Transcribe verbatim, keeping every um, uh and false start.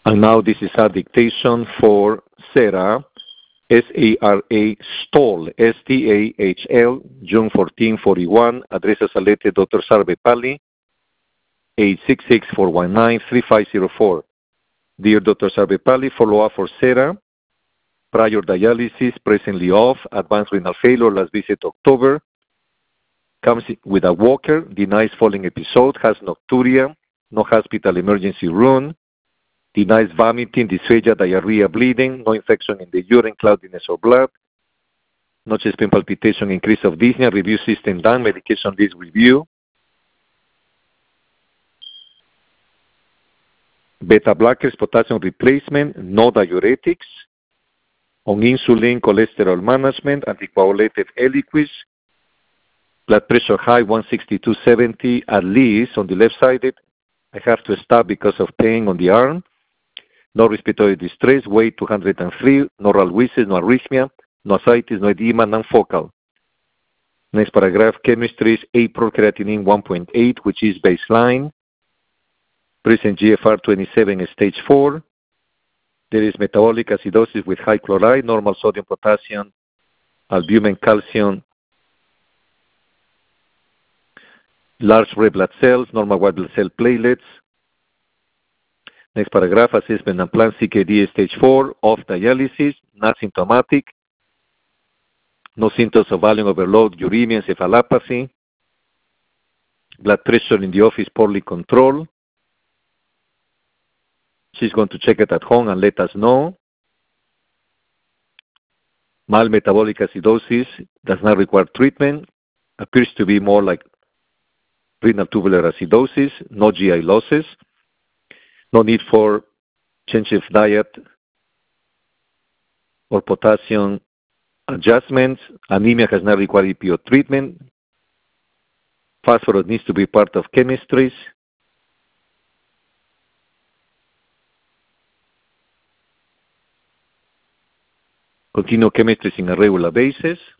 And now this is our dictation for Sarah, S A R A, Stahl, S T A H L, June fourteen forty-one, address Salete, Doctor Sarvepalli, eight six six, four one nine, three five zero four. Dear Doctor Sarvepalli, follow-up for Sarah, prior dialysis, presently off, advanced renal failure, last visit October, comes with a walker, denies falling episode, has nocturia, no hospital emergency room, denies vomiting, dysphagia, diarrhea, bleeding, no infection in the urine, cloudiness or blood, no chest pain, palpitation, increase of dyspnea, review system done, medication list review, beta blockers, potassium replacement, no diuretics, on insulin, cholesterol management, anticoagulated Eliquis, blood pressure high, one sixty-two seventy, at least on the left side. I have to stop because of pain on the arm. No respiratory distress, weight two hundred three, no ralwisis, no arrhythmia, no ascites, no edema, non-focal. Next paragraph, chemistry is April creatinine one point eight, which is baseline. Present G F R twenty-seven, stage four. There is metabolic acidosis with high chloride, normal sodium, potassium, albumin, calcium, large red blood cells, normal white blood cell platelets. Next paragraph, assessment and plan, C K D stage four, off dialysis, not symptomatic, no symptoms of volume overload, uremia, encephalopathy, blood pressure in the office poorly controlled. She's going to check it at home and let us know. Mild metabolic acidosis does not require treatment, appears to be more like renal tubular acidosis, no G I losses, no need for change of diet or potassium adjustments, anemia has not required E P O treatment, phosphorus needs to be part of chemistries, continue chemistries in a regular basis.